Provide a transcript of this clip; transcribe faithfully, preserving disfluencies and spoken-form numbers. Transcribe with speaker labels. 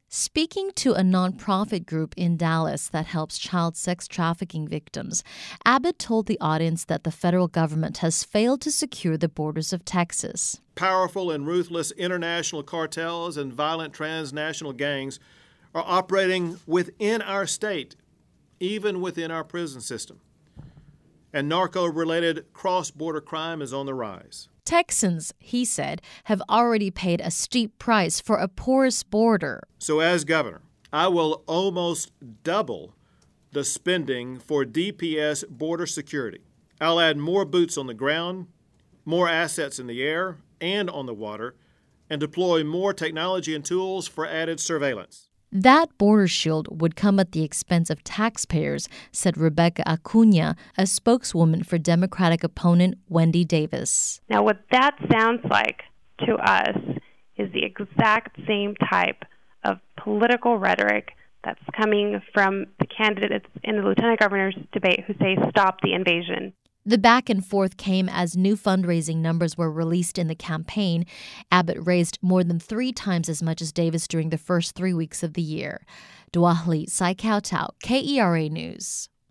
Speaker 1: Speaking to a nonprofit group in Dallas that helps child sex trafficking victims, Abbott told the audience that the federal government has failed to secure the borders of Texas.
Speaker 2: Powerful and ruthless international cartels and violent transnational gangs are operating within our state, even within our prison system. And narco-related cross-border crime is on the rise.
Speaker 1: Texans, he said, have already paid a steep price for a porous border.
Speaker 2: So as governor, I will almost double the spending for D P S border security. I'll add more boots on the ground, more assets in the air and on the water, and deploy more technology and tools for added surveillance.
Speaker 1: That border shield would come at the expense of taxpayers, said Rebecca Acuna, a spokeswoman for Democratic opponent Wendy Davis.
Speaker 3: Now, what that sounds like to us is the exact same type of political rhetoric that's coming from the candidates in the lieutenant governor's debate who say, stop the invasion.
Speaker 1: The back and forth came as new fundraising numbers were released in the campaign. Abbott raised more than three times as much as Davis during the first three weeks of the year. Duahli Sai Kao Tao, K E R A News.